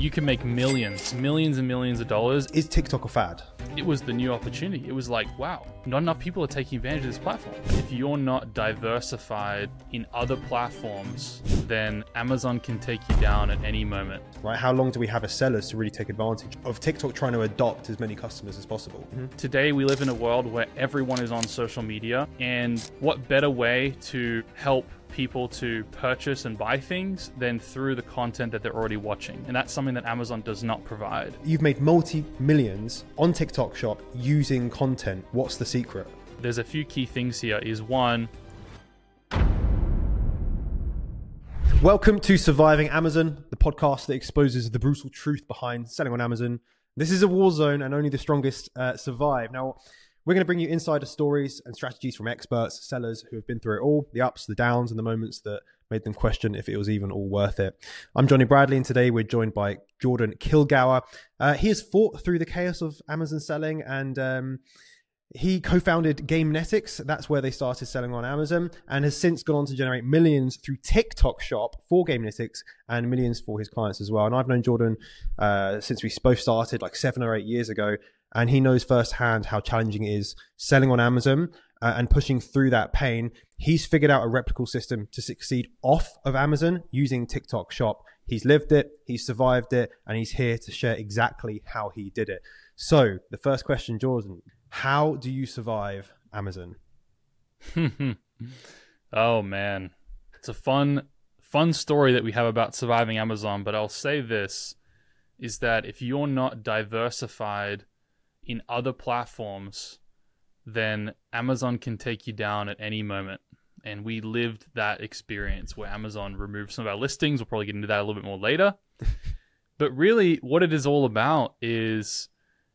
you can make millions and millions of dollars. Is TikTok a fad? It was the new opportunity. It was like, wow, not enough people are taking advantage of this platform. If you're not diversified in other platforms, then Amazon can take you down at any moment. Right? How long do we have as sellers to really take advantage of TikTok trying to adopt as many customers as possible? Today, we live in a world where everyone is on social media, and what better way to help people to purchase and buy things than through the content that they're already watching. And that's something that Amazon does not provide. You've made multi-millions on TikTok Shop using content. What's the secret? There's a few key things here. Is one, welcome to Surviving Amazon, the podcast that exposes the brutal truth behind selling on Amazon. This is a war zone and only the strongest survive. Now, we're going to bring you insider stories and strategies from experts, sellers who have been through it all, the ups, the downs, and the moments that made them question if it was even all worth it. I'm Johnny Bradley, and today we're joined by Jordan Kilgour. He has fought through the chaos of Amazon selling, and he co-founded Gamenetics. That's where they started selling on Amazon, and has since gone on to generate millions through TikTok Shop for Gamenetics and millions for his clients as well. And I've known Jordan since we both started like 7 or 8 years ago. And he knows firsthand how challenging it is selling on Amazon and pushing through that pain. He's figured out a replicable system to succeed off of Amazon using TikTok Shop. He's lived it, he's survived it, and he's here to share exactly how he did it. So the first question, Jordan, how do you survive Amazon? Oh man, it's a fun story that we have about surviving Amazon. But I'll say this, is that if you're not diversified in other platforms, then Amazon can take you down at any moment. And we lived that experience where Amazon removed some of our listings. We'll probably get into that a little bit more later. But really what it is all about is,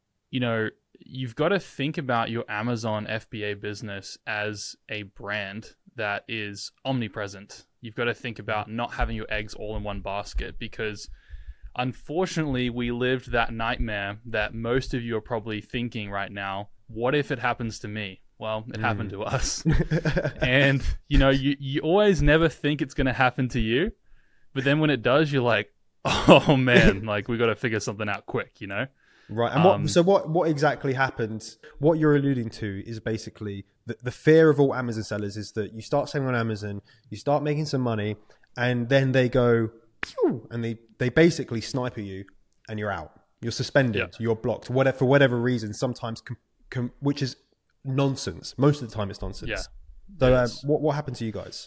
you've got to think about your Amazon FBA business as a brand that is omnipresent. You've got to think about not having your eggs all in one basket, because unfortunately, we lived that nightmare that most of you are probably thinking right now. What if it happens to me? Well, it happened to us. And, you always never think it's going to happen to you. But then when it does, you're like, oh, man, like we got to figure something out quick, Right. And what exactly happened? What you're alluding to is basically the fear of all Amazon sellers is that you start selling on Amazon, you start making some money, and then they go, and they basically sniper you and you're out. You're suspended, you're blocked, for whatever reason, sometimes, which is nonsense. Most of the time it's nonsense. Yeah. So what happened to you guys?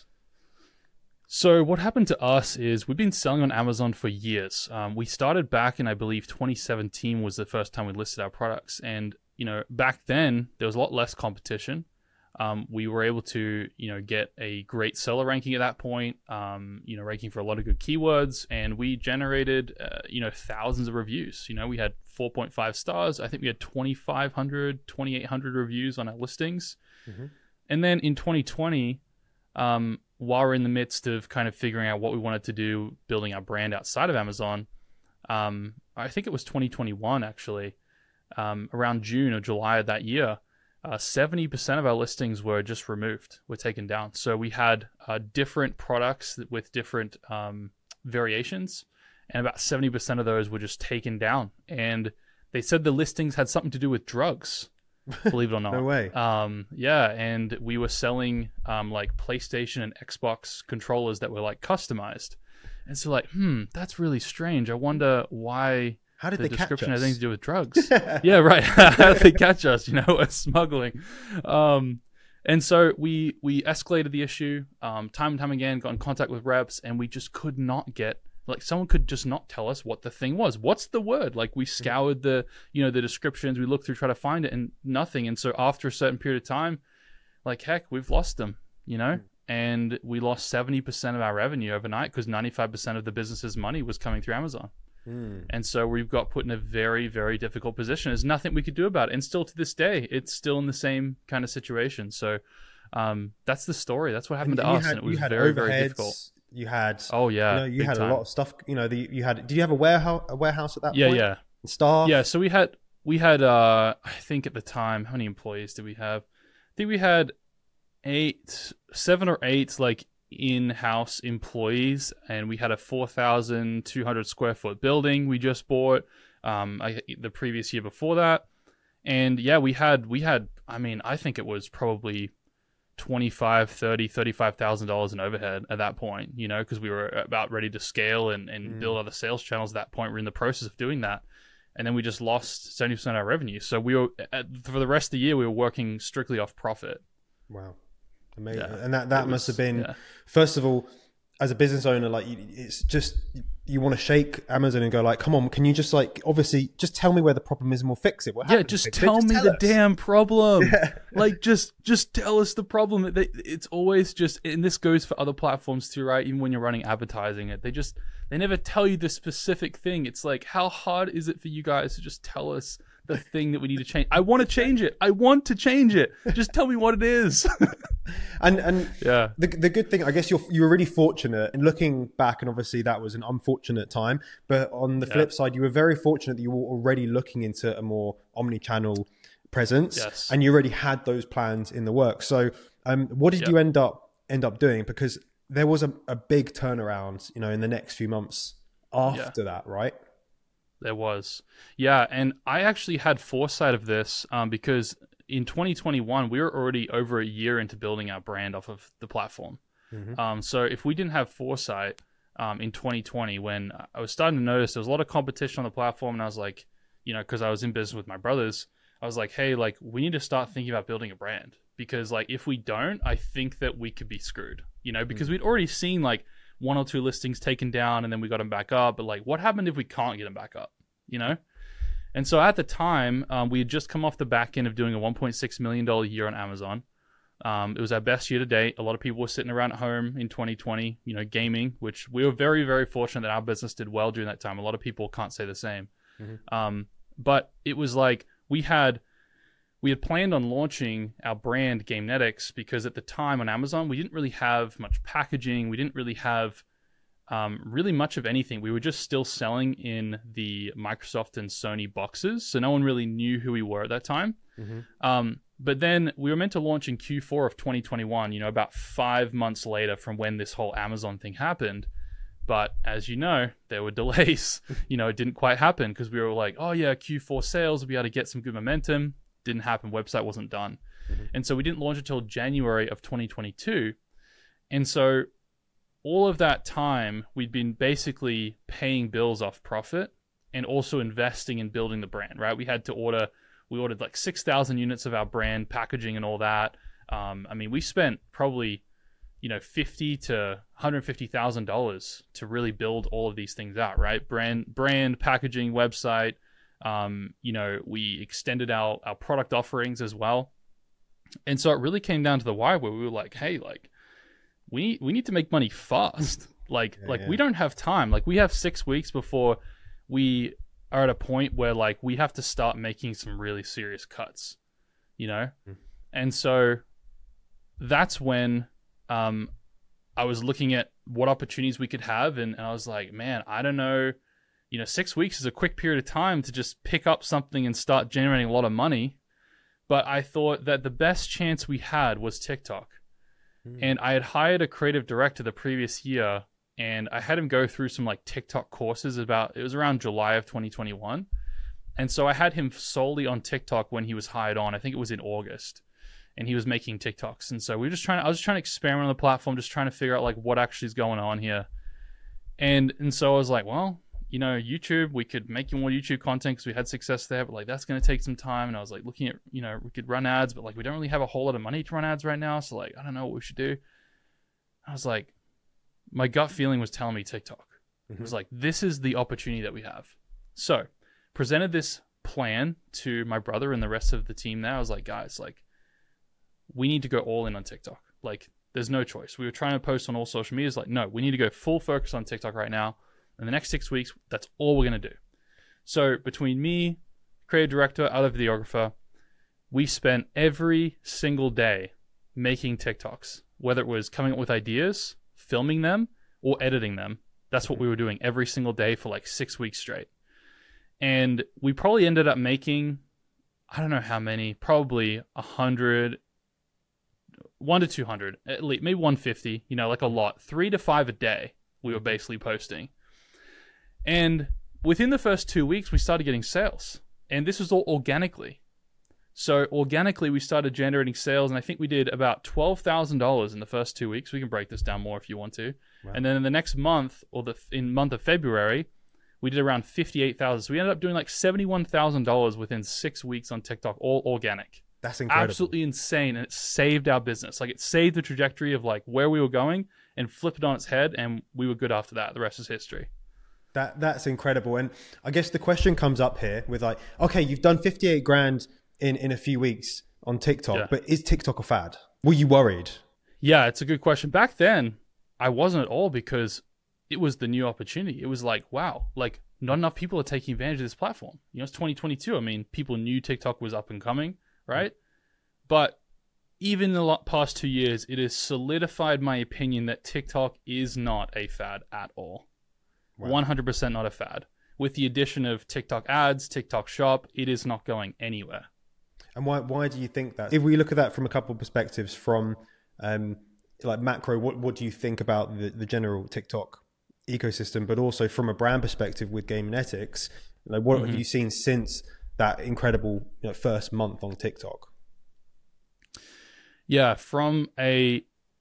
So what happened to us is we've been selling on Amazon for years. We started back in, I believe, 2017 was the first time we listed our products. And, back then there was a lot less competition. We were able to, get a great seller ranking at that point, ranking for a lot of good keywords, and we generated, thousands of reviews. We had 4.5 stars. I think we had 2,800 reviews on our listings. Mm-hmm. And then in 2020, while we're in the midst of kind of figuring out what we wanted to do, building our brand outside of Amazon, I think it was 2021, actually, around June or July of that year, 70% of our listings were just removed, were taken down. So we had different products with different variations, and about 70% of those were just taken down. And they said the listings had something to do with drugs, believe it or not. No way. Yeah, and we were selling like PlayStation and Xbox controllers that were like customized. And so like, that's really strange. I wonder why... How did the they catch us? description has anything to do with drugs. Yeah, right. How did they catch us? Smuggling. And so we escalated the issue time and time again, got in contact with reps, and we just could not get, someone could just not tell us what the thing was. What's the word? We scoured the descriptions, we looked through, try to find it, and nothing. And so after a certain period of time, heck, we've lost them, and we lost 70% of our revenue overnight because 95% of the business's money was coming through Amazon. And so we've got put in a very, very difficult position. There's nothing we could do about it. And still to this day, it's still in the same kind of situation. So that's the story. That's what happened to us. And it was very, very difficult. You had, you had a lot of stuff, did you have a warehouse at that point? Yeah. And staff? Yeah. So we had, I think at the time, how many employees did we have? I think we had 7 or 8 in-house employees, and we had a 4,200 square foot building we just bought the previous year before that. And yeah, we had I mean, I think it was probably $35,000 in overhead at that point, you know, because we were about ready to scale and build other sales channels at that point. We're in the process of doing that. And then we just lost 70% of our revenue. So we were, for the rest of the year, we were working strictly off profit. Wow. Amazing. Yeah. And that must have been, first of all, as a business owner, like it's just, you want to shake Amazon and go like, come on, can you just like, obviously just tell me where the problem is and we'll fix it. Just tell me the damn problem. Like just tell us the problem. It's always just, and this goes for other platforms too, right? Even when you're running advertising, they never tell you the specific thing. It's like, how hard is it for you guys to just tell us the thing that we need to change? I want to change it. Just tell me what it is. And yeah, the good thing, I guess you were really fortunate, and looking back, and obviously that was an unfortunate time, but on the flip side, you were very fortunate that you were already looking into a more omni-channel presence. Yes. And you already had those plans in the works. So what did you end up doing? Because there was a big turnaround, you know, in the next few months after that, right? There was. Yeah, and I actually had foresight of this because in 2021, we were already over a year into building our brand off of the platform. Mm-hmm. So if we didn't have foresight in 2020, when I was starting to notice there was a lot of competition on the platform, and I was like, you know, because I was in business with my brothers, I was like, hey, like, we need to start thinking about building a brand, because like if we don't, I think that we could be screwed, you know, because we'd already seen like 1 or 2 listings taken down and then we got them back up. But like, what happened if we can't get them back up, you know? And so at the time, we had just come off the back end of doing a $1.6 million year on Amazon. It was our best year to date. A lot of people were sitting around at home in 2020, you know, gaming, which we were very, very fortunate that our business did well during that time. A lot of people can't say the same. Mm-hmm. But it was like we had planned on launching our brand Gamenetics, because at the time on Amazon, we didn't really have much packaging. We didn't really have really much of anything. We were just still selling in the Microsoft and Sony boxes, so no one really knew who we were at that time. Mm-hmm. But then we were meant to launch in Q4 of 2021, you know, about 5 months later from when this whole Amazon thing happened. But as you know, there were delays. You know, it didn't quite happen because we were like, oh yeah, Q4 sales, we'll be able to get some good momentum. Didn't happen. Website wasn't done. Mm-hmm. And so we didn't launch until January of 2022. And so all of that time, we'd been basically paying bills off profit and also investing in building the brand, right? We ordered like 6,000 units of our brand packaging and all that. I mean, we spent probably, you know, $50,000 to $150,000 to really build all of these things out, right? Brand, packaging, website. You know, we extended our product offerings as well. And so it really came down to the wire where we were like, hey, like, we need to make money fast. We don't have time. Like, we have 6 weeks before we are at a point where like we have to start making some really serious cuts, you know? And so that's when I was looking at what opportunities we could have. And I was like, man, I don't know. You know, 6 weeks is a quick period of time to just pick up something and start generating a lot of money. But I thought that the best chance we had was TikTok. And I had hired a creative director the previous year, and I had him go through some like TikTok courses it was around July of 2021. And so I had him solely on TikTok when he was hired on. I think it was in August, and he was making TikToks. And so I was just trying to experiment on the platform, just trying to figure out like what actually is going on here. And so I was like, well, you know, YouTube, we could make more YouTube content because we had success there, but like that's going to take some time. And I was like looking at, you know, we could run ads, but like we don't really have a whole lot of money to run ads right now. So like, I don't know what we should do. I was like, my gut feeling was telling me TikTok. It was like, this is the opportunity that we have. So presented this plan to my brother and the rest of the team there. I was like, guys, like, we need to go all in on TikTok. Like, there's no choice. We were trying to post on all social media. It's like, no, we need to go full focus on TikTok right now. In the next 6 weeks, that's all we're going to do. So between me, creative director, other videographer, we spent every single day making TikToks, whether it was coming up with ideas, filming them, or editing them. That's what we were doing every single day for like 6 weeks straight. And we probably ended up making, I don't know how many, probably 100. 1 to 200, at least, maybe 150, like a lot. 3 to 5 a day we were basically posting. And within the first 2 weeks, we started getting sales. And this was all organically. So organically, we started generating sales, and I think we did about $12,000 in the first 2 weeks. We can break this down more if you want to. Wow. And then in the next month, or in month of February, we did around 58,000. So we ended up doing like $71,000 within 6 weeks on TikTok, all organic. That's incredible. Absolutely insane, and it saved our business. Like, it saved the trajectory of like where we were going and flipped it on its head, and we were good after that. The rest is history. That's incredible. And I guess the question comes up here with like, okay, you've done 58 grand in a few weeks on TikTok, but is TikTok a fad? Were you worried? Yeah, it's a good question. Back then, I wasn't at all, because it was the new opportunity. It was like, wow, like not enough people are taking advantage of this platform. It's 2022. I mean, people knew TikTok was up and coming, right? But even in the past 2 years, it has solidified my opinion that TikTok is not a fad at all. Wow. 100% not a fad. With the addition of TikTok ads, TikTok Shop, it is not going anywhere. And why do you think that? If we look at that from a couple of perspectives, from like macro, what do you think about the general TikTok ecosystem, but also from a brand perspective with Gameonetics, like what have you seen since that incredible first month on TikTok? Yeah, from I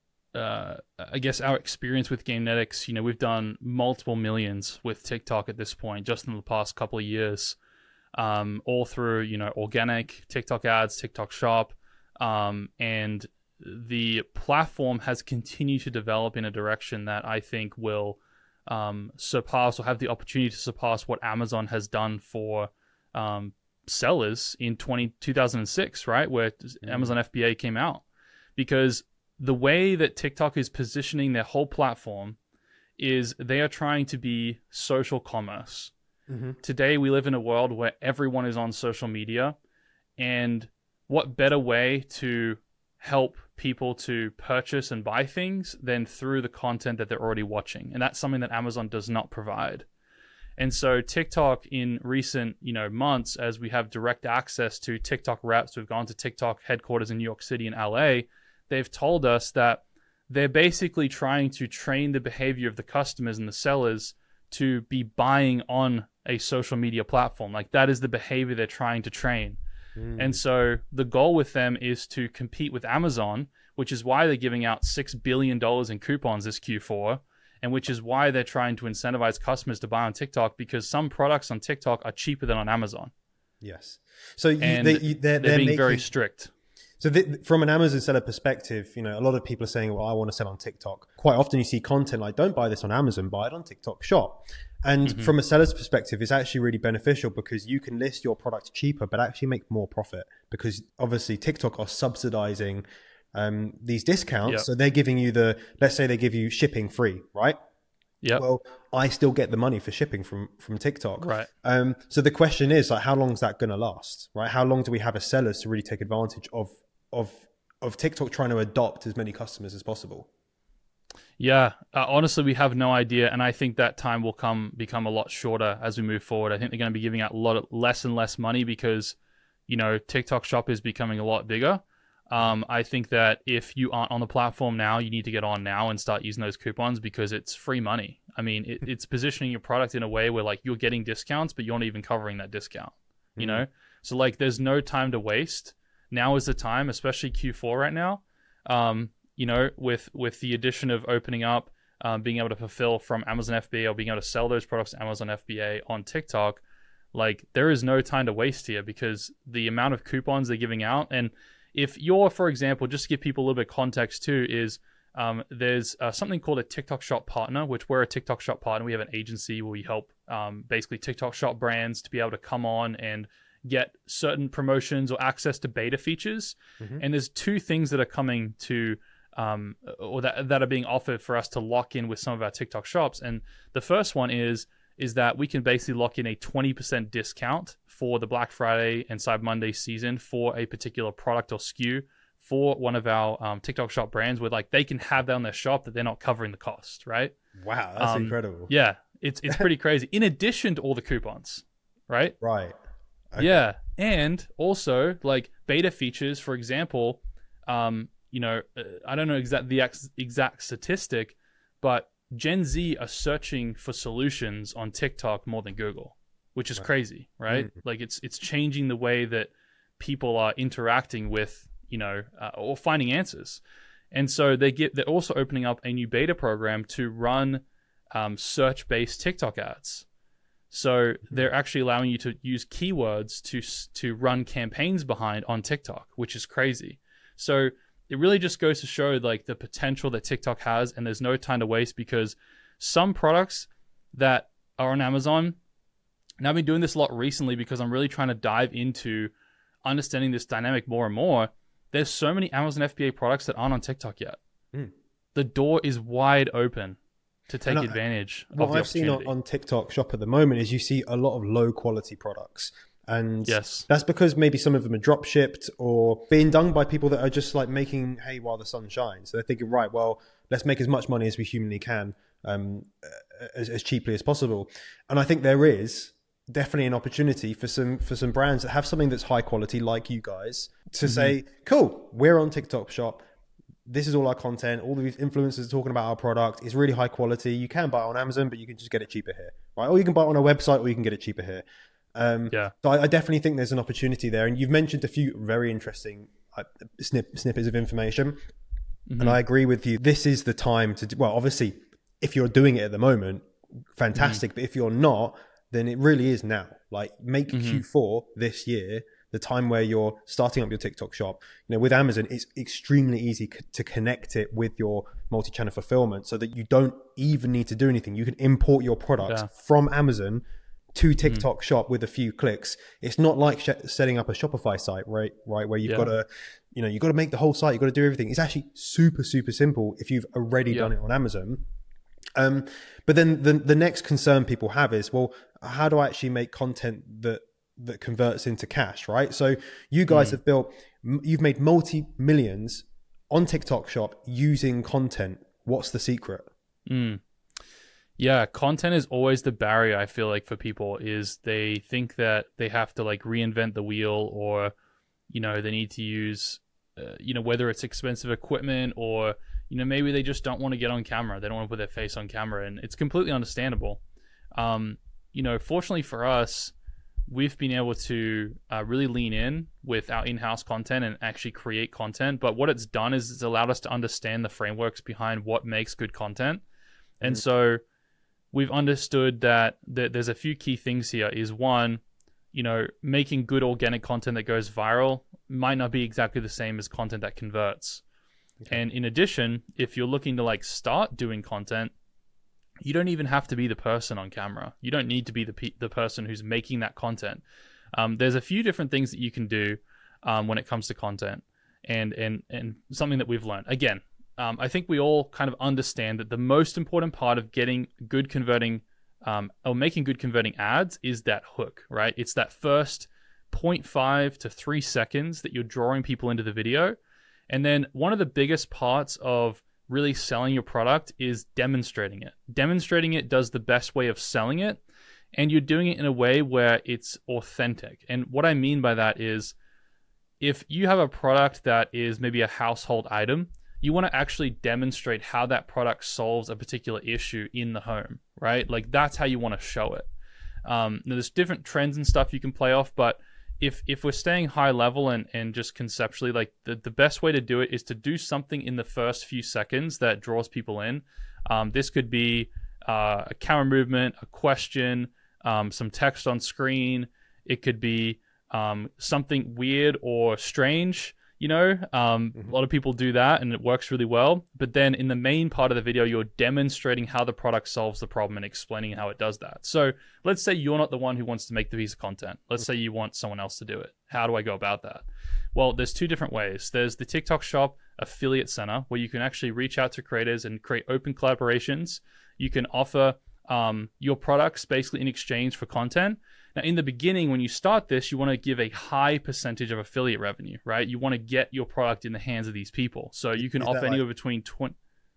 guess our experience with Gameonetics, we've done multiple millions with TikTok at this point, just in the past couple of years, all through, organic TikTok ads, TikTok Shop, and the platform has continued to develop in a direction that I think will surpass, or have the opportunity to surpass, what Amazon has done for sellers in 2006, right? Where Amazon FBA came out. Because the way that TikTok is positioning their whole platform is they are trying to be social commerce. Today, we live in a world where everyone is on social media, and what better way to help people to purchase and buy things than through the content that they're already watching? And that's something that Amazon does not provide. And so TikTok, in recent months, as we have direct access to TikTok reps, we've gone to TikTok headquarters in New York City and LA, they've told us that they're basically trying to train the behavior of the customers and the sellers to be buying on a social media platform. Like, that is the behavior they're trying to train. And so the goal with them is to compete with Amazon, which is why they're giving out $6 billion in coupons this Q4, and which is why they're trying to incentivize customers to buy on TikTok, because some products on TikTok are cheaper than on Amazon. Yes. So they're being very strict. So from an Amazon seller perspective, a lot of people are saying, well, I want to sell on TikTok. Quite often you see content like, don't buy this on Amazon, buy it on TikTok Shop. And from a seller's perspective, it's actually really beneficial, because you can list your product cheaper, but actually make more profit, because obviously TikTok are subsidizing these discounts. Yep. So they're giving you let's say they give you shipping free, right? Yeah. Well, I still get the money for shipping from TikTok. Right. So the question is, like, how long is that going to last, right? How long do we have as sellers to really take advantage of TikTok trying to adopt as many customers as possible? Yeah, honestly, we have no idea, and I think that time will become a lot shorter as we move forward. I think they're going to be giving out less and less money, because TikTok Shop is becoming a lot bigger. I think that if you aren't on the platform now, you need to get on now and start using those coupons, because it's free money. I mean, it's positioning your product in a way where, like, you're getting discounts, but you're not even covering that discount. So, like, there's no time to waste. Now is the time, especially Q4 right now. With the addition of opening up, being able to fulfill from Amazon FBA, or being able to sell those products to Amazon FBA on TikTok, like, there is no time to waste here, because the amount of coupons they're giving out. And if you're, for example, just to give people a little bit of context too, is there's something called a TikTok Shop partner, which we're a TikTok Shop partner. We have an agency where we help basically TikTok Shop brands to be able to come on and get certain promotions or access to beta features. And there's two things that are coming to or that are being offered for us to lock in with some of our TikTok shops. And the first one is that we can basically lock in a 20% discount for the Black Friday and Cyber Monday season for a particular product or SKU for one of our TikTok Shop brands, where, like, they can have that on their shop that they're not covering the cost, right? Wow, that's incredible. Yeah, it's pretty crazy. In addition to all the coupons, right? Right. Okay. Yeah, and also, like, beta features, for example, I don't know the exact statistic, but Gen Z are searching for solutions on TikTok more than Google, which is crazy, right? Like it's changing the way that people are interacting with, or finding answers. And so they're also opening up a new beta program to run search-based TikTok ads. So they're actually allowing you to use keywords to run campaigns behind on TikTok, which is crazy. So it really just goes to show like the potential that TikTok has, and there's no time to waste, because some products that are on Amazon, and I've been doing this a lot recently because I'm really trying to dive into understanding this dynamic more and more. There's so many Amazon FBA products that aren't on TikTok yet. The door is wide open to take advantage of the What I've seen on TikTok Shop at the moment is you see a lot of low quality products. And that's because maybe some of them are drop shipped or being done by people that are just like making hay while the sun shines. So they're thinking, right, well, let's make as much money as we humanly can, as cheaply as possible. And I think there is definitely an opportunity for some brands that have something that's high quality, like you guys, to say, cool, we're on TikTok Shop. This is all our content. All these influencers are talking about our product. It's really high quality. You can buy it on Amazon, but you can just get it cheaper here, right? Or you can buy it on a website, or you can get it cheaper here. So I definitely think there's an opportunity there. And you've mentioned a few very interesting snippets of information. And I agree with you. This is the time to do, well, obviously, if you're doing it at the moment, fantastic. But if you're not, then it really is now. Like, make Q4 this year the time where you're starting up your TikTok shop. With Amazon, it's extremely easy to connect it with your multi-channel fulfillment, so that you don't even need to do anything. You can import your products from Amazon to TikTok Shop with a few clicks. It's not like setting up a Shopify site, right? Where you've got to, you've got to make the whole site. You've got to do everything. It's actually super, super simple if you've already done it on Amazon. But then the next concern people have is, well, how do I actually make content that converts into cash, right? So you guys you've made multi-millions on TikTok Shop using content. What's the secret? Yeah, content is always the barrier, I feel like, for people, is they think that they have to like reinvent the wheel, or, they need to use, whether it's expensive equipment, or, maybe they just don't want to get on camera. They don't want to put their face on camera, and it's completely understandable. Fortunately for us, we've been able to really lean in with our in-house content and actually create content. But what it's done is it's allowed us to understand the frameworks behind what makes good content. And so we've understood that there's a few key things here. Is one, making good organic content that goes viral might not be exactly the same as content that converts. And in addition, if you're looking to like start doing content, you don't even have to be the person on camera. You don't need to be the person who's making that content. There's a few different things that you can do when it comes to content, and something that we've learned. Again, I think we all kind of understand that the most important part of getting good converting or making good converting ads is that hook, right? It's that first 0.5 to 3 seconds that you're drawing people into the video. And then one of the biggest parts of really selling your product is demonstrating it. Demonstrating it does the best way of selling it, and you're doing it in a way where it's authentic. And what I mean by that is, if you have a product that is maybe a household item, you want to actually demonstrate how that product solves a particular issue in the home, right? Like, that's how you want to show it. There's different trends and stuff you can play off, but if we're staying high level and just conceptually, like the best way to do it is to do something in the first few seconds that draws people in. This could be a camera movement, a question, some text on screen. It could be something weird or strange. A lot of people do that and it works really well. But then in the main part of the video, you're demonstrating how the product solves the problem and explaining how it does that. So let's say you're not the one who wants to make the piece of content. Let's say you want someone else to do it. How do I go about that? Well, there's two different ways. There's the TikTok Shop Affiliate Center, where you can actually reach out to creators and create open collaborations. You can offer your products basically in exchange for content. Now, in the beginning, when you start this, you want to give a high percentage of affiliate revenue, right? You want to get your product in the hands of these people. So you can offer anywhere between 20,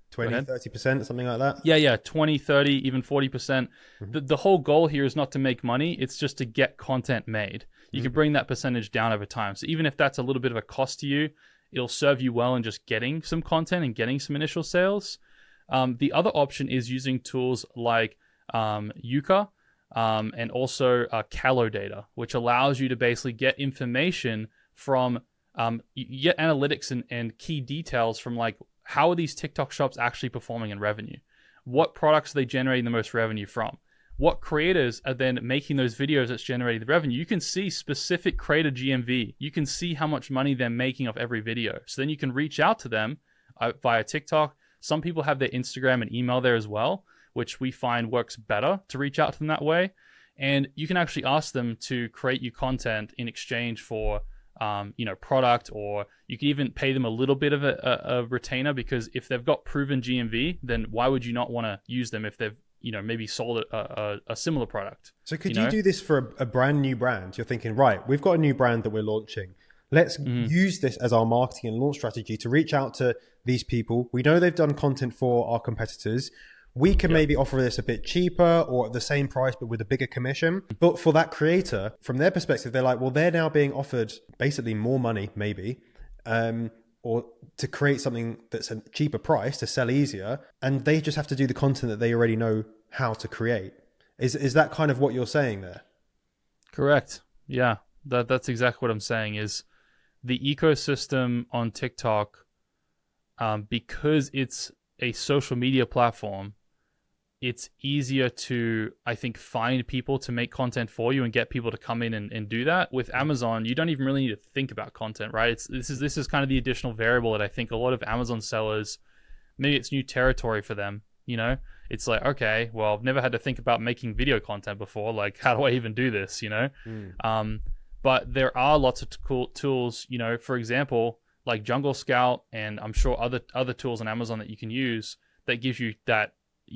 30%, something like that? Yeah, 20, 30, even 40%. The whole goal here is not to make money. It's just to get content made. You can bring that percentage down over time. So even if that's a little bit of a cost to you, it'll serve you well in just getting some content and getting some initial sales. The other option is using tools like Yuka and also Calodata, which allows you to basically get information from you get analytics and key details from like, how are these TikTok shops actually performing in revenue? What products are they generating the most revenue from? What creators are then making those videos that's generating the revenue? You can see specific creator GMV. You can see how much money they're making off every video. So then you can reach out to them via TikTok. Some people have their Instagram and email there as well, which we find works better to reach out to them that way. And you can actually ask them to create you content in exchange for product, or you can even pay them a little bit of a retainer, because if they've got proven GMV, then why would you not want to use them if they've maybe sold a similar product? So could you do this for a brand new brand? You're thinking, right, we've got a new brand that we're launching. Let's use this as our marketing and launch strategy to reach out to these people. We know they've done content for our competitors. We can maybe offer this a bit cheaper or at the same price, but with a bigger commission. But for that creator, from their perspective, they're like, well, they're now being offered basically more money, maybe, or to create something that's a cheaper price to sell easier. And they just have to do the content that they already know how to create. Is that kind of what you're saying there? Correct. Yeah, that's exactly what I'm saying. Is the ecosystem on TikTok, because it's a social media platform, it's easier to, I think, find people to make content for you and get people to come in and do that. With Amazon, you don't even really need to think about content, right? This is kind of the additional variable that I think a lot of Amazon sellers, maybe it's new territory for them, It's like, okay, well, I've never had to think about making video content before. Like, how do I even do this, But there are lots of cool tools, for example, like Jungle Scout, and I'm sure other tools on Amazon that you can use that gives you that,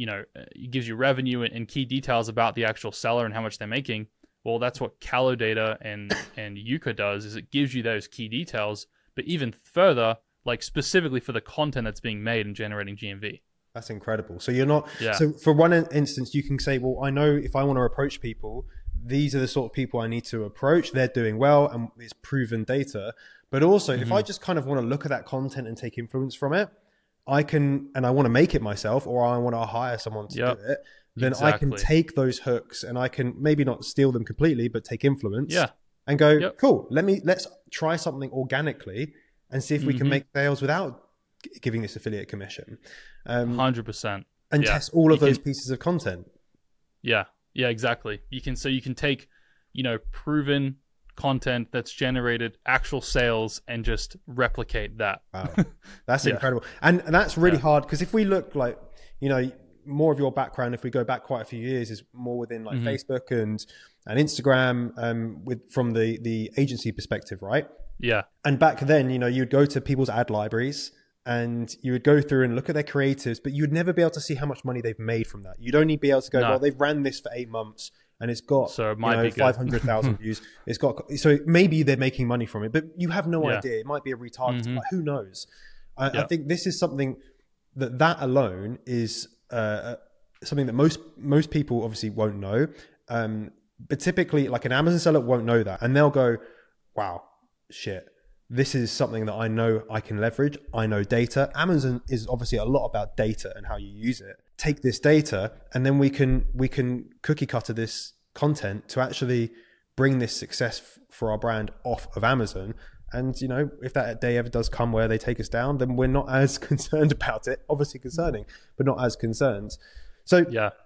it gives you revenue and key details about the actual seller and how much they're making. Well, that's what Calodata and Yuka does, is it gives you those key details, but even further, like specifically for the content that's being made and generating GMV. That's incredible. So you're not, so for one instance, you can say, well, I know if I want to approach people, these are the sort of people I need to approach. They're doing well and it's proven data. But also if I just kind of want to look at that content and take influence from it, I can, and I want to make it myself, or I want to hire someone to do it, then I can take those hooks and I can maybe not steal them completely, but take influence and go, cool, let's try something organically and see if we can make sales without giving this affiliate commission. 100%. And test all of those pieces of content. Yeah, exactly. You can take, proven content that's generated actual sales and just replicate that. Wow. That's incredible. And that's really hard, because if we look like, more of your background, if we go back quite a few years, is more within like Facebook and Instagram, from the agency perspective, right? Yeah. And back then, you'd go to people's ad libraries and you would go through and look at their creatives, but you would never be able to see how much money they've made from that. You'd only be able to go, well, they've ran this for 8 months and it's got 500,000 views. It's got, so maybe they're making money from it, but you have no idea. It might be a retargeting, like, who knows? I think this is something that alone is something that most people obviously won't know. But typically, like, an Amazon seller won't know that, and they'll go, wow, shit, this is something that I know I can leverage. I know data. Amazon is obviously a lot about data and how you use it. Take this data, and then we can cookie cutter this content to actually bring this success for our brand off of Amazon. And, if that day ever does come where they take us down, then we're not as concerned about it. Obviously concerning, but not as concerned. So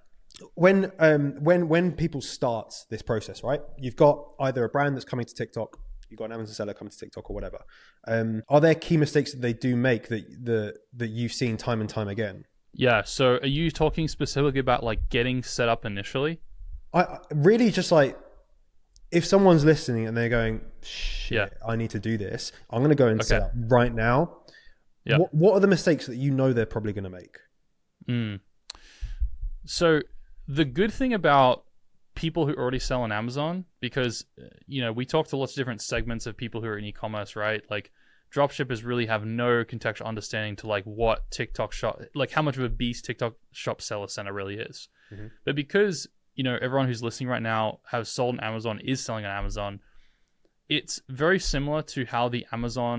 when people start this process, right, you've got either a brand that's coming to TikTok, you've got an Amazon seller coming to TikTok or whatever. Are there key mistakes that they do make that you've seen time and time again? Yeah. So are you talking specifically about like getting set up initially? I really just like, if someone's listening and they're going, shit, I need to do this, I'm going to go and set up right now. Yeah. What are the mistakes that they're probably going to make? So the good thing about people who already sell on Amazon, because, we talk to lots of different segments of people who are in e-commerce, right? Like, dropshippers really have no contextual understanding to like what TikTok shop, like how much of a beast TikTok shop seller center really is. But because everyone who's listening right now has sold on Amazon, is selling on Amazon, it's very similar to how the Amazon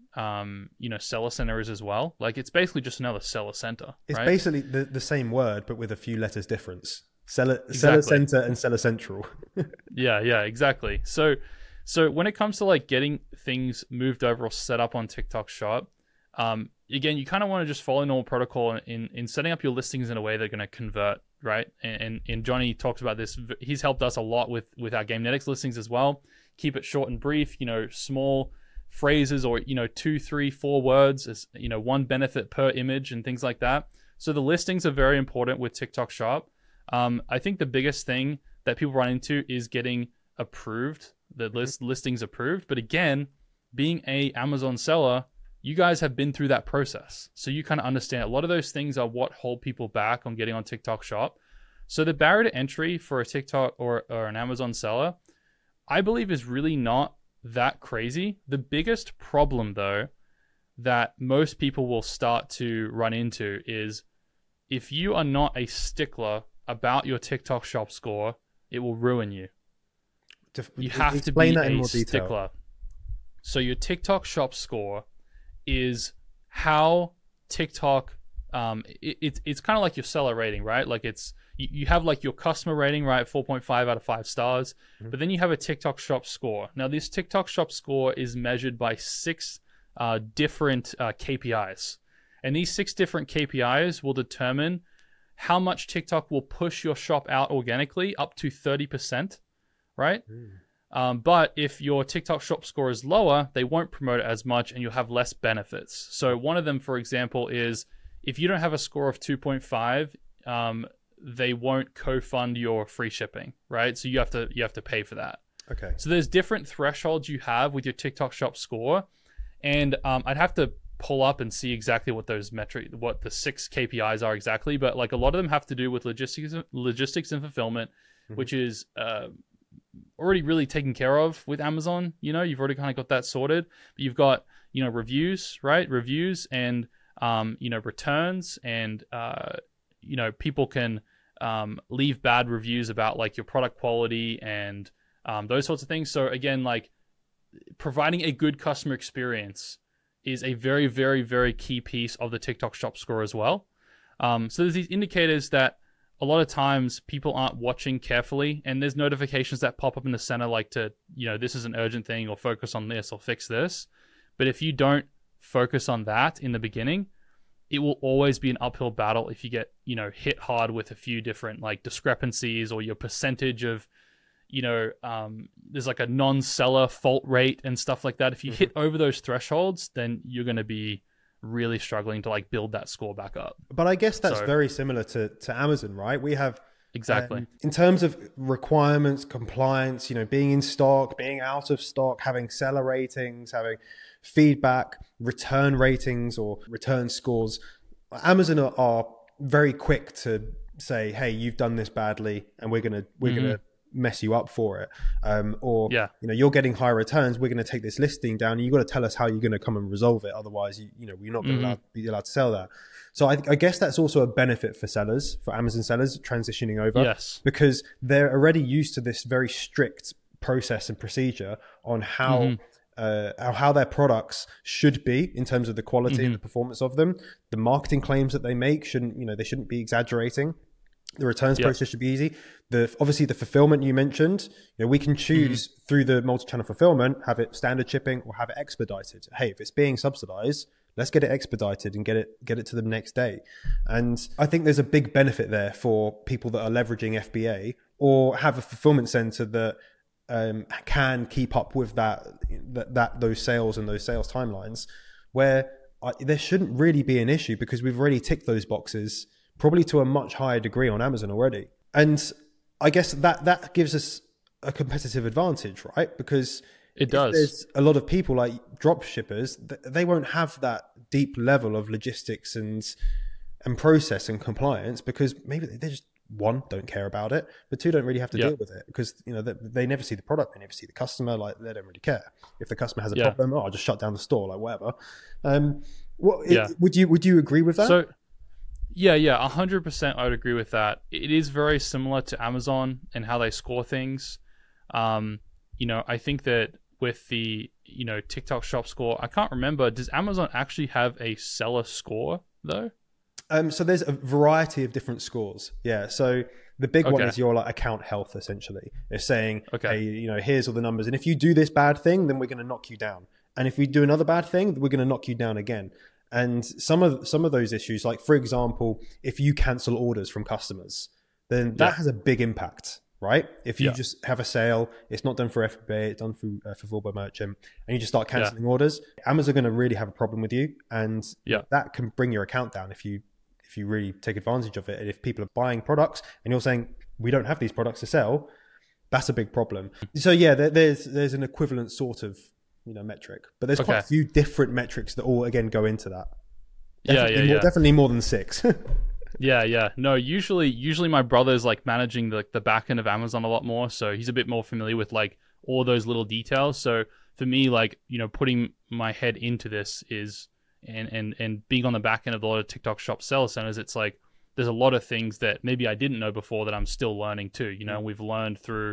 Seller Center is as well. Like it's basically just another seller center. It's right? basically the same word, but with a few letters difference. Seller Exactly. Center and Seller Central. Yeah, exactly. So when it comes to like getting things moved over or set up on TikTok Shop, again, you kind of want to just follow normal protocol in setting up your listings in a way they're going to convert, right? And Johnny talks about this. He's helped us a lot with our Gamenetics listings as well. Keep it short and brief, small phrases or, 2, 3, 4 words as, one benefit per image and things like that. So the listings are very important with TikTok Shop. I think the biggest thing that people run into is getting approved, the listings approved. But again, being a Amazon seller, you guys have been through that process. So you kind of understand a lot of those things are what hold people back on getting on TikTok Shop. So the barrier to entry for a TikTok or an Amazon seller, I believe is really not that crazy. The biggest problem though, that most people will start to run into is if you are not a stickler about your TikTok Shop score, it will ruin you. You have to be a stickler. So your TikTok Shop score is how TikTok, it's kind of like your seller rating, right? Like you have like your customer rating, right? 4.5 out of 5 stars. Mm-hmm. But then you have a TikTok Shop score. Now this TikTok Shop score is measured by 6 different KPIs. And these 6 different KPIs will determine how much TikTok will push your shop out organically, up to 30%, right? But if your TikTok Shop score is lower, they won't promote it as much and you'll have less benefits. So one of them, for example, is if you don't have a score of 2.5, they won't co-fund your free shipping, right? So you have to pay for that. Okay. So there's different thresholds you have with your TikTok Shop score. And I'd have to pull up and see exactly what the 6 KPIs are exactly. But like a lot of them have to do with logistics and fulfillment, mm-hmm. which is already really taken care of with Amazon. You've already kind of got that sorted. But you've got, reviews, right? Reviews and, returns and, people can leave bad reviews about like your product quality and those sorts of things. So again, like providing a good customer experience is a very, very, very key piece of the TikTok Shop score as well. So there's these indicators that a lot of times people aren't watching carefully, and there's notifications that pop up in the center like to, this is an urgent thing or focus on this or fix this. But if you don't focus on that in the beginning, it will always be an uphill battle if you get, hit hard with a few different like discrepancies or your percentage of, there's like a non-seller fault rate and stuff like that. If you hit over those thresholds, then you're going to be really struggling to like build that score back up. But I guess that's very similar to Amazon, right? We have exactly in terms of requirements, compliance, being in stock, being out of stock, having seller ratings, having feedback, return ratings or return scores. Amazon are very quick to say, hey, you've done this badly and we're gonna mess you up for it, you're getting high returns, we're going to take this listing down and you've got to tell us how you're going to come and resolve it, otherwise we're not going to be allowed to sell that. So I guess that's also a benefit for sellers, for Amazon sellers transitioning over, yes, because they're already used to this very strict process and procedure on how their products should be in terms of the quality and the performance of them. The marketing claims that they make they shouldn't be exaggerating. The returns process should be easy. Obviously the fulfillment you mentioned, we can choose through the multi-channel fulfillment, have it standard shipping or have it expedited. Hey, if it's being subsidized, let's get it expedited and get it to them next day. And I think there's a big benefit there for people that are leveraging FBA or have a fulfillment center that can keep up with those sales and those sales timelines, where there shouldn't really be an issue because we've already ticked those boxes probably to a much higher degree on Amazon already. And I guess that gives us a competitive advantage, right? Because it does. There's a lot of people like drop shippers, they won't have that deep level of logistics and process and compliance because maybe they just, 1, don't care about it, but 2, don't really have to deal with it because they never see the product, they never see the customer, like they don't really care. If the customer has a problem, I'll just shut down the store, like whatever. Would you agree with that? So yeah, 100% I would agree with that. It is very similar to Amazon and how they score things. I think that with the, TikTok shop score. I can't remember. Does Amazon actually have a seller score though? So there's a variety of different scores. Yeah. So the big one Okay. is your like account health, essentially. It's saying, Okay. hey, here's all the numbers. And if you do this bad thing, then we're going to knock you down. And if we do another bad thing, we're going to knock you down again. And some of those issues, like for example, if you cancel orders from customers, then that has a big impact, right? If you just have a sale, it's not done for FBA, it's done through Fulfilled by Merchant, and you just start canceling orders, Amazon are going to really have a problem with you, and that can bring your account down if you really take advantage of it. And if people are buying products and you're saying we don't have these products to sell, that's a big problem. So yeah, there's an equivalent sort of metric, but there's quite a few different metrics that all again go into that. Definitely more than 6. Yeah. No, usually my brother's like managing the back end of Amazon a lot more, so he's a bit more familiar with like all those little details. So for me, like, putting my head into this is and being on the back end of a lot of TikTok shop seller centers, it's like there's a lot of things that maybe I didn't know before that I'm still learning too. We've learned through,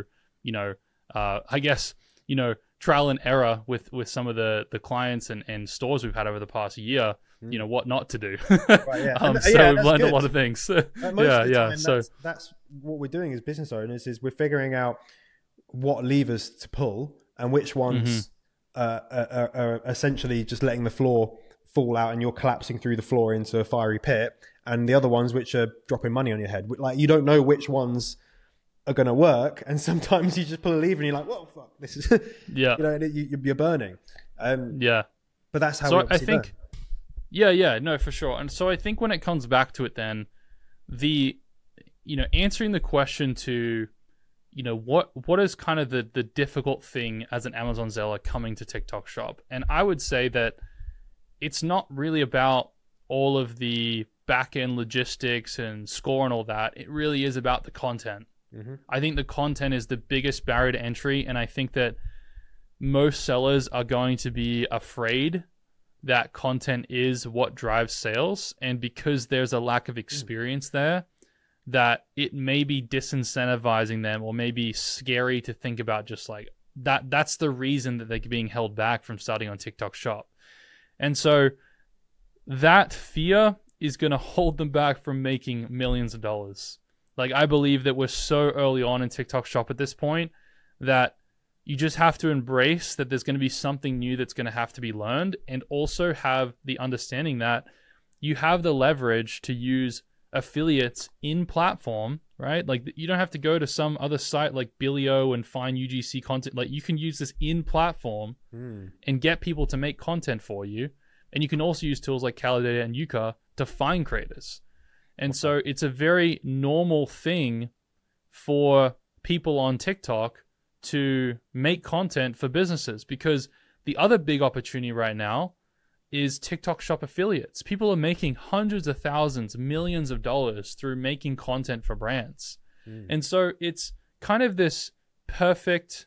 I guess, trial and error with some of the clients and stores we've had over the past year, what not to do. Right, yeah. So we've learned a lot of things. So that's what we're doing as business owners, is we're figuring out what levers to pull and which ones are essentially just letting the floor fall out and you're collapsing through the floor into a fiery pit, and the other ones which are dropping money on your head. Like, you don't know which ones are going to work, and sometimes you just pull a lever and you're like, "Whoa, fuck! This is you're burning." But that's how. So I think, no, for sure. And so I think when it comes back to it, then answering the question to, what is kind of the difficult thing as an Amazon seller coming to TikTok Shop, and I would say that it's not really about all of the back end logistics and score and all that. It really is about the content. I think the content is the biggest barrier to entry, and I think that most sellers are going to be afraid that content is what drives sales, and because there's a lack of experience there, that it may be disincentivizing them or maybe scary to think about, just like that's the reason that they're being held back from starting on TikTok Shop. And so that fear is going to hold them back from making millions of dollars. Like, I believe that we're so early on in TikTok Shop at this point that you just have to embrace that there's going to be something new that's going to have to be learned, and also have the understanding that you have the leverage to use affiliates in platform, right? Like, you don't have to go to some other site like Bilio and find UGC content. Like, you can use this in platform and get people to make content for you. And you can also use tools like Calidata and Yuka to find creators. And so it's a very normal thing for people on TikTok to make content for businesses, because the other big opportunity right now is TikTok Shop affiliates. People are making hundreds of thousands, millions of dollars through making content for brands. And so it's kind of this perfect,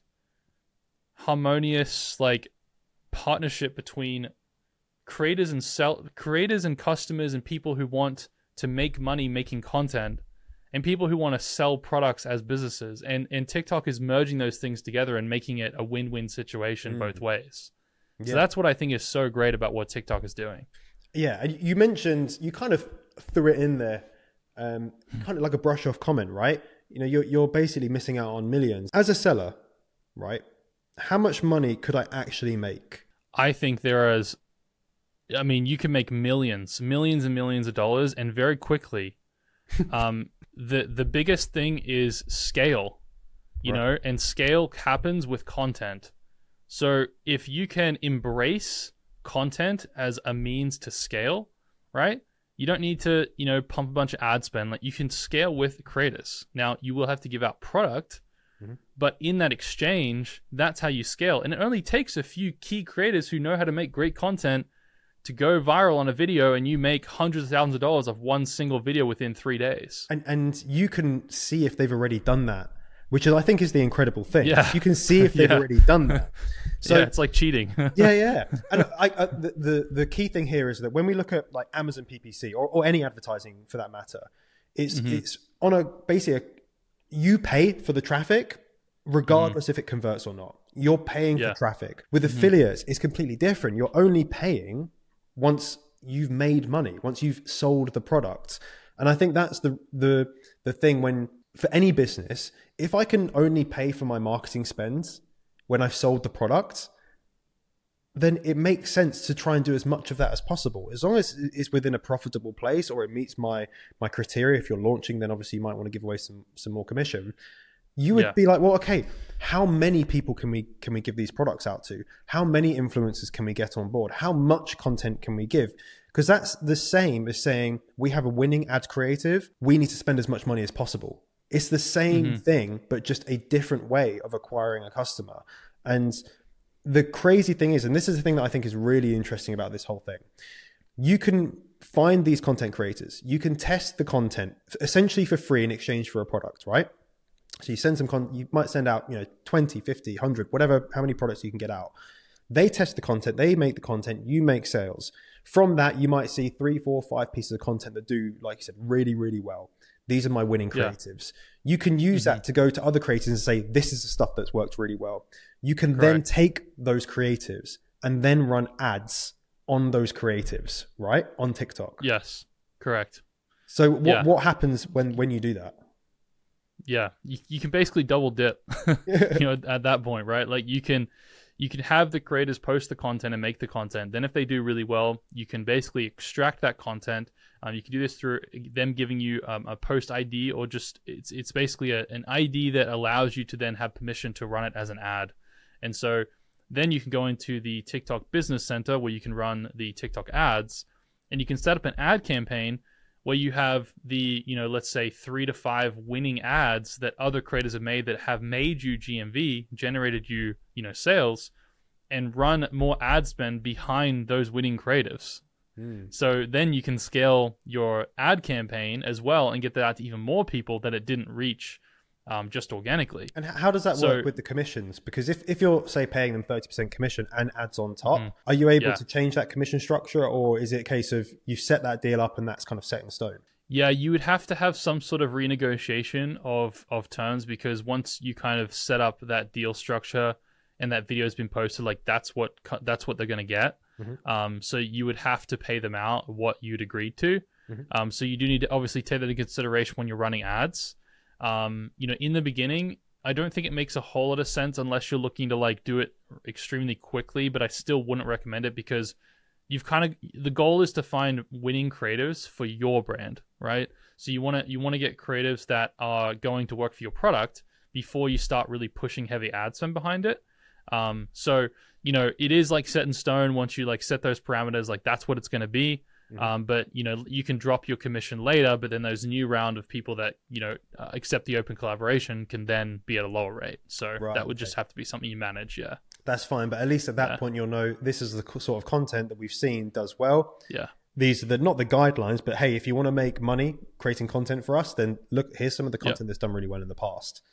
harmonious, like, partnership between creators and customers and people who want to make money making content, and people who want to sell products as businesses. And TikTok is merging those things together and making it a win-win situation both ways. So that's what I think is so great about what TikTok is doing. Yeah, and you mentioned, you kind of threw it in there, kind of like a brush off comment, right? You're basically missing out on millions. As a seller, right? How much money could I actually make? I think you can make millions and millions of dollars, and very quickly. The biggest thing is scale, and scale happens with content. So if you can embrace content as a means to scale, right? You don't need to, pump a bunch of ad spend. Like, you can scale with creators. Now, you will have to give out product, but in that exchange, that's how you scale. And it only takes a few key creators who know how to make great content to go viral on a video, and you make hundreds of thousands of dollars of one single video within 3 days. And you can see if they've already done that, which I think is the incredible thing. Yeah. You can see if they've already done that. So it's like cheating. Yeah. And the key thing here is that when we look at like Amazon PPC or any advertising for that matter, it's on a basically you pay for the traffic regardless if it converts or not. You're paying for Yeah. traffic. With affiliates, it's completely different. You're only paying once you've made money, once you've sold the product. And I think that's the thing when, for any business, if I can only pay for my marketing spends when I've sold the product, then it makes sense to try and do as much of that as possible. As long as it's within a profitable place or it meets my criteria. If you're launching, then obviously you might want to give away some more commission. You would be like, well, okay, how many people can we give these products out to? How many influencers can we get on board? How much content can we give? Because that's the same as saying we have a winning ad creative. We need to spend as much money as possible. It's the same thing, but just a different way of acquiring a customer. And the crazy thing is, and this is the thing that I think is really interesting about this whole thing, you can find these content creators. You can test the content essentially for free in exchange for a product, right? So you send you might send out, 20, 50, 100, whatever, how many products you can get out. They test the content, they make the content, you make sales. From that, you might see 3, 4, 5 pieces of content that do, like you said, really, really well. These are my winning creatives. You can use that to go to other creators and say, this is the stuff that's worked really well. You can then take those creatives and then run ads on those creatives, right? On TikTok. Yes, correct. So what happens when you do that? Yeah, you can basically double dip, at that point, right? Like you can have the creators post the content and make the content. Then if they do really well, you can basically extract that content. You can do this through them giving you a post ID, or just it's basically an ID that allows you to then have permission to run it as an ad. And so then you can go into the TikTok Business Center where you can run the TikTok ads, and you can set up an ad campaign where you have the, let's say 3 to 5 winning ads that other creators have made that have made you GMV, generated you, sales, and run more ad spend behind those winning creatives. So then you can scale your ad campaign as well and get that out to even more people that it didn't reach just organically. And how does that work with the commissions? Because if you're, say, paying them 30% commission and ads on top, are you able to change that commission structure, or is it a case of you set that deal up and that's kind of set in stone? Yeah, you would have to have some sort of renegotiation of terms, because once you kind of set up that deal structure and that video has been posted, like that's what they're going to get. So you would have to pay them out what you'd agreed to. So you do need to obviously take that into consideration when you're running ads. In the beginning, I don't think it makes a whole lot of sense unless you're looking to like do it extremely quickly, but I still wouldn't recommend it, because the goal is to find winning creatives for your brand, right? So you want to get creatives that are going to work for your product before you start really pushing heavy ad spend behind it. So it is like set in stone once you like set those parameters, like that's what it's going to be. But you can drop your commission later, but then those new round of people that accept the open collaboration can then be at a lower rate. So that would just have to be something you manage. Yeah, that's fine. But at least at that point, you'll know this is the sort of content that we've seen does well. Yeah, these are not the guidelines, but hey, if you want to make money creating content for us, then look, here's some of the content that's done really well in the past.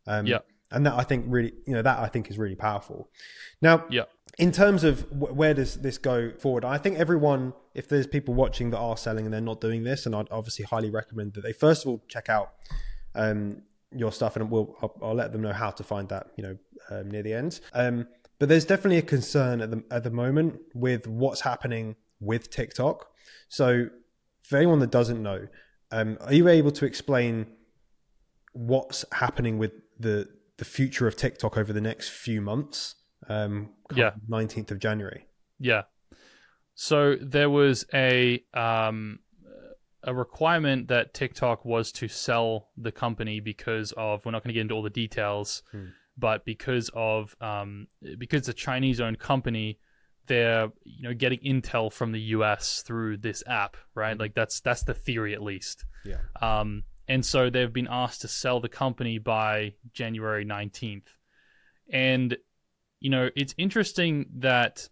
And that I think really, that I think is really powerful. Now, in terms of where does this go forward, I think everyone, if there's people watching that are selling and they're not doing this, and I'd obviously highly recommend that they first of all check out your stuff, and I'll let them know how to find that, near the end. But there's definitely a concern at the moment with what's happening with TikTok. So for anyone that doesn't know, are you able to explain what's happening with the future of TikTok over the next few months? 19th of January. Yeah. So there was a requirement that TikTok was to sell the company because of, we're not going to get into all the details, but because it's a Chinese-owned company, they're getting intel from the US through this app, right? Like that's the theory, at least. Yeah. And so they've been asked to sell the company by January 19th. And, it's interesting that,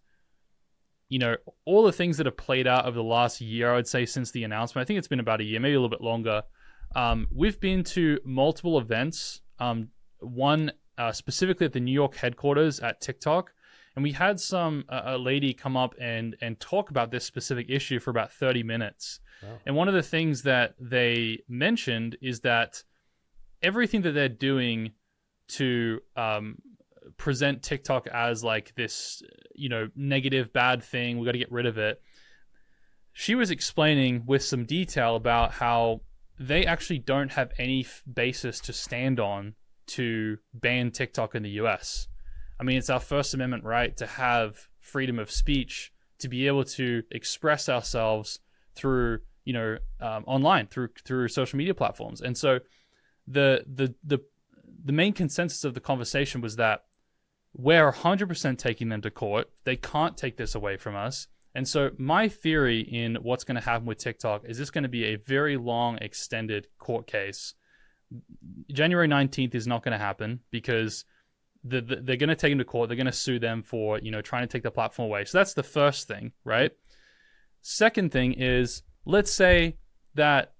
all the things that have played out over the last year, I would say since the announcement, I think it's been about a year, maybe a little bit longer. We've been to multiple events, one specifically at the New York headquarters at TikTok. And we had a lady come up and talk about this specific issue for about 30 minutes. Wow. And one of the things that they mentioned is that everything that they're doing to present TikTok as like this, negative, bad thing. We got to get rid of it. She was explaining with some detail about how they actually don't have any basis to stand on to ban TikTok in the US. I mean, it's our First Amendment right to have freedom of speech, to be able to express ourselves through, online, through social media platforms. And so the main consensus of the conversation was that we're 100% taking them to court. They can't take this away from us. And so my theory in what's going to happen with TikTok is this going to be a very long, extended court case. January 19th is not going to happen because they're going to take them to court. They're going to sue them for, trying to take the platform away. So that's the first thing, right? Second thing is, let's say that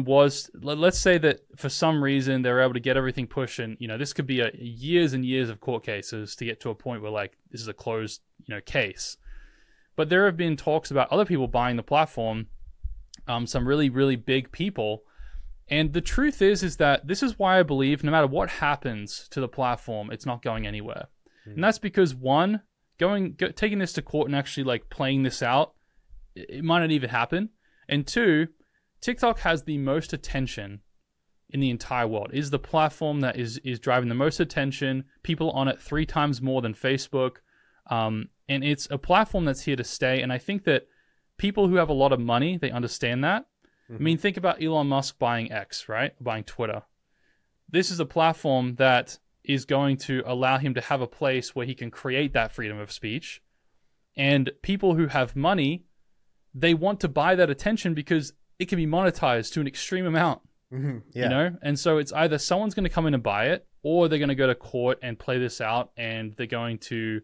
for some reason they're able to get everything pushed, and this could be years and years of court cases to get to a point where like this is a closed case. But there have been talks about other people buying the platform, some really, really big people. And the truth is that this is why I believe no matter what happens to the platform, it's not going anywhere. And that's because one, taking this to court and actually like playing this out, it might not even happen. And two, TikTok has the most attention in the entire world. It is the platform that is driving the most attention. People on it 3 times more than Facebook. And it's a platform that's here to stay. And I think that people who have a lot of money, they understand that. I mean, think about Elon Musk buying X, right? Buying Twitter. This is a platform that is going to allow him to have a place where he can create that freedom of speech. And people who have money, they want to buy that attention because it can be monetized to an extreme amount. Yeah. And so it's either someone's going to come in and buy it, or they're going to go to court and play this out, and they're going to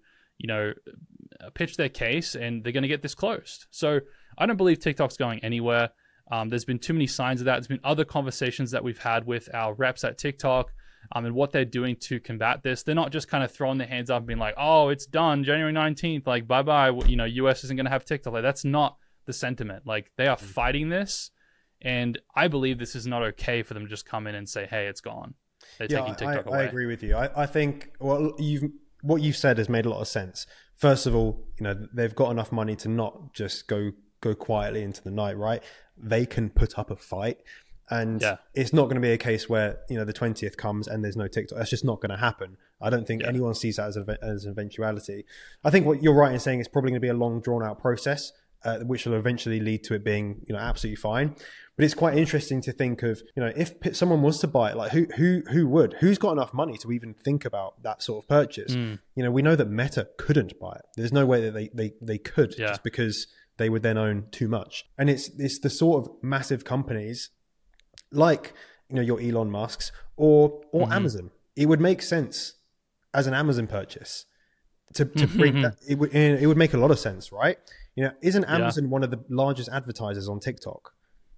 pitch their case, and they're going to get this closed. So I don't believe TikTok's going anywhere. There's been too many signs of that. There's been other conversations that we've had with our reps at TikTok, and what they're doing to combat this. They're not just kind of throwing their hands up and being like, oh, it's done, January 19th, like, bye-bye, US isn't going to have TikTok. Like, that's not the sentiment. Like, they are fighting this, and I believe this is not okay for them to just come in and say, hey, it's gone. They're taking TikTok away. I agree with you. I think what you've said has made a lot of sense. First of all, they've got enough money to not just go quietly into the night, right? They can put up a fight, and it's not going to be a case where the 20th comes and there's no TikTok. That's just not going to happen. I don't think anyone sees that as an eventuality. I think what you're right in saying is probably going to be a long, drawn out process, which will eventually lead to it being absolutely fine. But it's quite interesting to think of if someone was to buy it, like who's got enough money to even think about that sort of purchase. We know that Meta couldn't buy it. There's no way that they could, just because they would then own too much. And it's the sort of massive companies like your Elon Musks or Amazon. It would make sense as an Amazon purchase to bring that. It would make a lot of sense, right? Isn't Amazon one of the largest advertisers on TikTok?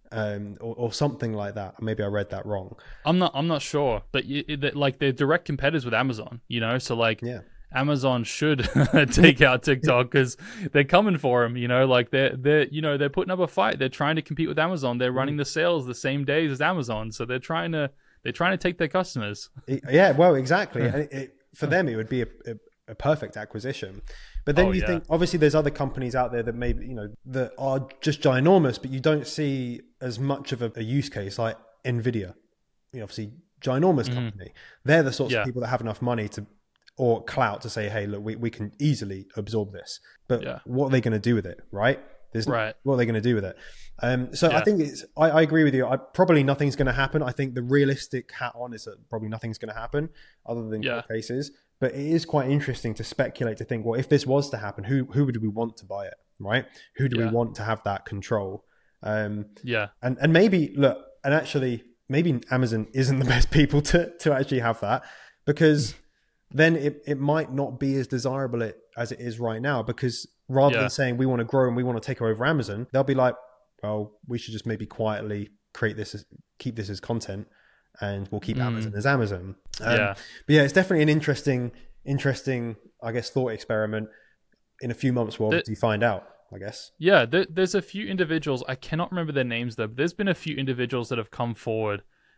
Or something like that. Maybe I read that wrong. I'm not sure, but they're direct competitors with Amazon, so Amazon should take out TikTok because they're coming for them, they're putting up a fight. They're trying to compete with Amazon. They're running the sales the same days as Amazon, so they're trying to take their customers. Yeah, well, exactly. And for them, it would be a perfect acquisition. But then think, obviously, there's other companies out there that maybe that are just ginormous, but you don't see as much of a use case, like Nvidia. Obviously, ginormous company. They're the sorts of people that have enough money or clout to say, hey, look, we can easily absorb this. But what are they going to do with it, right? What are they going to do with it? I think I agree with you. Probably nothing's going to happen. I think the realistic hat on is that probably nothing's going to happen other than court cases. But it is quite interesting to speculate, to think, well, if this was to happen, who would we want to buy it, right? Who do we want to have that control? And maybe, look, and actually, maybe Amazon isn't the best people to actually have that, because then it might not be as desirable as it is right now, because rather than saying we want to grow and we want to take over Amazon, they'll be like, well, we should just maybe quietly keep this as content, and we'll keep Amazon as Amazon. But it's definitely an interesting, I guess, thought experiment. In a few months, we'll obviously find out, I guess. There's a few individuals, I cannot remember their names though, but there's been a few individuals that have come forward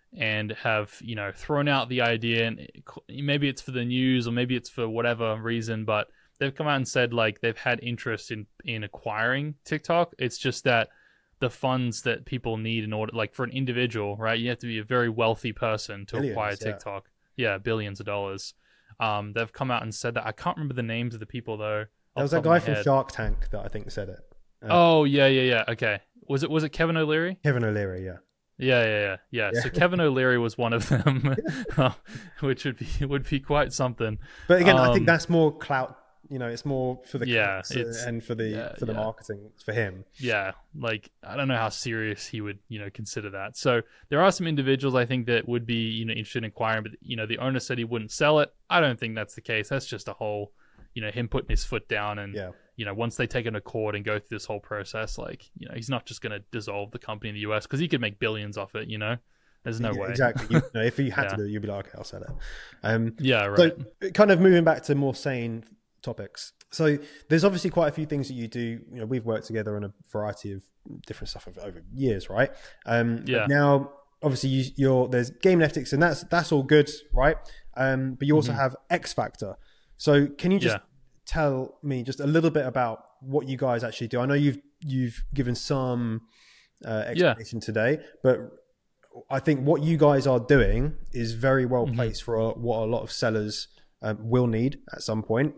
and have, you know, thrown out the idea, and maybe it's for the news or maybe it's for whatever reason, but they've come out and said like they've had interest in acquiring TikTok. It's just that the funds that people need in order, like for an individual, right? You have to be a very wealthy person to acquire TikTok. Yeah, billions of dollars. They've come out and said that. I can't remember the names of the people though. There was a guy from Shark Tank that I think said it. Oh yeah. Okay. Was it Kevin O'Leary? Kevin O'Leary, yeah. Yeah. So Kevin O'Leary was one of them, which would be quite something. But again, I think that's more clout. You know, it's more for the and for the marketing for him. Yeah, like I don't know how serious he would, you know, consider that. So there are some individuals I think that would be, you know, interested in acquiring, but you know, the owner said he wouldn't sell it. I don't think that's the case. That's just a whole, you know, him putting his foot down, and you know, once they take him to court and go through this whole process, like, you know, he's not just going to dissolve the company in the US because he could make billions off it. You know, there's no way. Exactly. You know, if he had to do it, you'd be like, okay, I'll sell it. Yeah, right. So kind of moving back to more sane topics. So there's obviously quite a few things that you do. You know, we've worked together on a variety of different stuff over years, right? Now, obviously, there's Game Analytics, and that's all good, right? But you also have X Factor. So can you just tell me just a little bit about what you guys actually do? I know you've given some explanation today, but I think what you guys are doing is very well placed for what a lot of sellers will need at some point.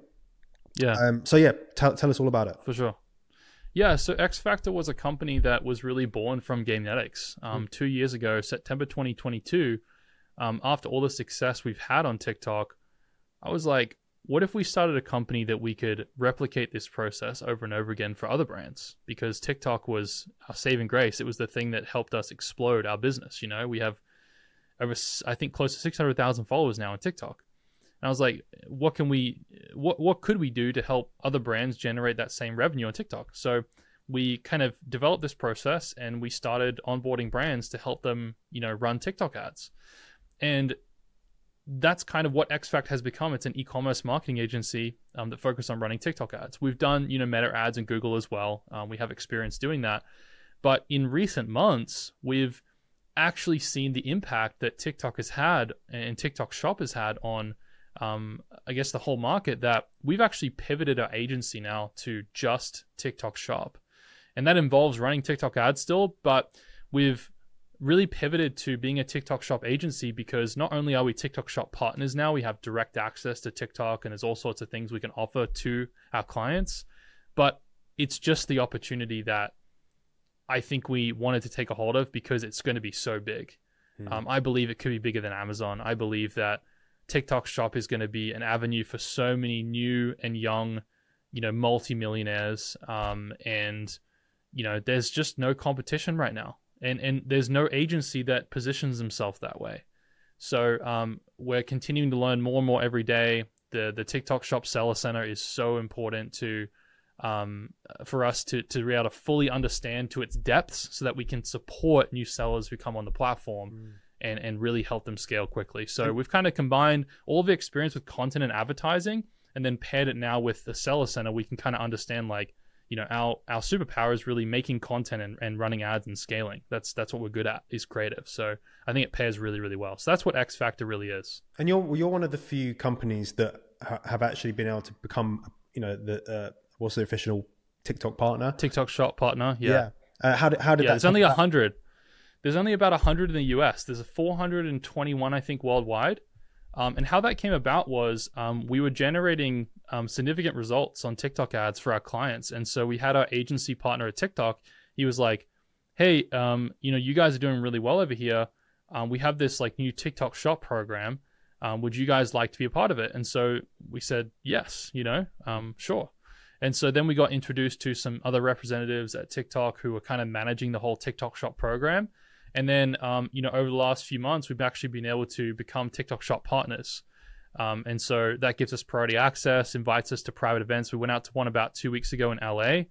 Tell us all about it. For sure. Yeah, so X Factor was a company that was really born from Gameanetics 2 years ago, September 2022. After all the success we've had on TikTok, I was like, what if we started a company that we could replicate this process over and over again for other brands? Because TikTok was our saving grace. It was the thing that helped us explode our business. You know, we have over, I think, close to 600,000 followers now on TikTok. And I was like, what could we do to help other brands generate that same revenue on TikTok? So we kind of developed this process and we started onboarding brands to help them, you know, run TikTok ads. And that's kind of what X Factor has become. It's an e-commerce marketing agency that focuses on running TikTok ads. We've done, you know, Meta ads and Google as well. We have experience doing that. But in recent months, we've actually seen the impact that TikTok has had and TikTok Shop has had on I guess the whole market, that we've actually pivoted our agency now to just TikTok Shop. And that involves running TikTok ads still, but we've really pivoted to being a TikTok Shop agency because not only are we TikTok Shop partners now, we have direct access to TikTok and there's all sorts of things we can offer to our clients, but it's just the opportunity that I think we wanted to take a hold of because it's going to be so big. I believe it could be bigger than Amazon. I believe that TikTok Shop is going to be an avenue for so many new and young, you know, multi-millionaires. And, you know, there's just no competition right now. And there's no agency that positions themselves that way. So we're continuing to learn more and more every day. The TikTok Shop Seller Center is so important to for us to be able to fully understand to its depths so that we can support new sellers who come on the platform. And really help them scale quickly. So we've kind of combined all the experience with content and advertising and then paired it now with the Seller Center. We can kind of understand, like, you know, our superpower is really making content and running ads and scaling. That's what we're good at, is creative. So I think it pairs really, really well. So that's what X Factor really is. And you're one of the few companies that have actually been able to become, you know, what's the official TikTok partner? TikTok Shop partner, yeah. How did that? It's only 100. There's only about 100 in the US. There's 421, I think, worldwide. And how that came about was we were generating significant results on TikTok ads for our clients. And so we had our agency partner at TikTok. He was like, hey, you know, you guys are doing really well over here. We have this like new TikTok Shop program. Would you guys like to be a part of it? And so we said, yes, you know, sure. And so then we got introduced to some other representatives at TikTok who were kind of managing the whole TikTok Shop program. And then, you know, over the last few months, we've actually been able to become TikTok Shop partners. And so that gives us priority access, invites us to private events. We went out to one about 2 weeks ago in LA.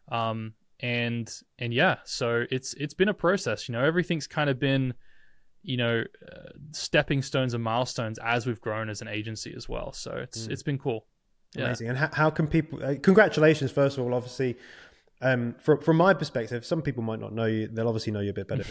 And yeah, so it's been a process. You know, everything's kind of been, you know, stepping stones and milestones as we've grown as an agency as well. So it's been cool. Amazing. Yeah. And how can people, congratulations, first of all, obviously, from my perspective, some people might not know you. They'll obviously know you a bit better now.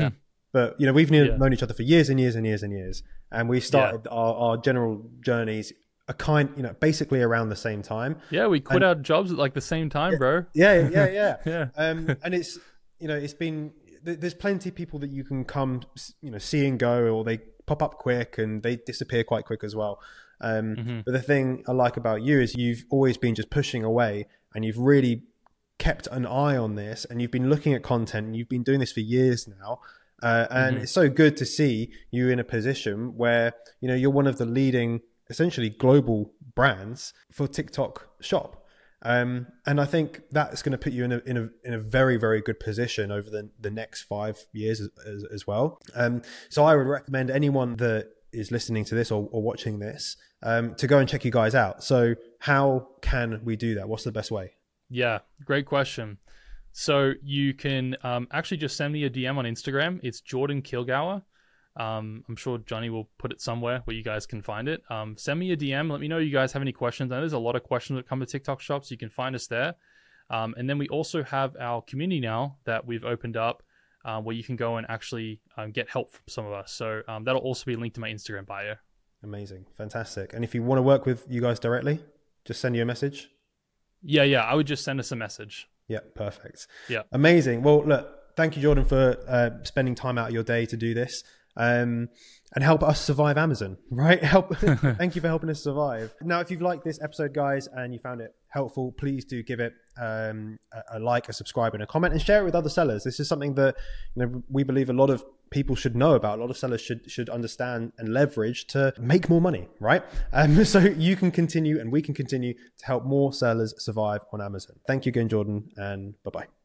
but we've known each other for years and years and years and years, and we started our general journeys basically around the same time. Yeah, we quit our jobs at like the same time, bro. Yeah. Yeah. And it's it's been, there's plenty of people that you can come see and go, or they pop up quick and they disappear quite quick as well. But the thing I like about you is you've always been just pushing away, and you've really kept an eye on this, and you've been looking at content, and you've been doing this for years now. And it's so good to see you in a position where you're one of the leading, essentially global brands for TikTok Shop. And I think that's going to put you in a very, very good position over the next 5 years as well. So I would recommend anyone that is listening to this or watching this to go and check you guys out. So how can we do that? What's the best way? Yeah, great question. So you can actually just send me a DM on Instagram. It's Jordan Kilgour. I'm sure Johnny will put it somewhere where you guys can find it. Send me a DM. Let me know you guys have any questions. I know there's a lot of questions that come to TikTok Shop, so you can find us there. And then we also have our community now that we've opened up where you can go and actually get help from some of us. So that'll also be linked to my Instagram bio. Amazing. Fantastic. And if you want to work with you guys directly, just send you a message. Yeah. I would just send us a message. Yeah, perfect. Yeah. Amazing. Well, look, thank you, Jordan, for spending time out of your day to do this. And help us survive Amazon, right? Thank you for helping us survive. Now, if you've liked this episode, guys, and you found it helpful, please do give it a like, a subscribe, and a comment, and share it with other sellers. This is something that we believe a lot of people should know about. A lot of sellers should understand and leverage to make more money, right? So you can continue, and we can continue to help more sellers survive on Amazon. Thank you again, Jordan, and bye-bye.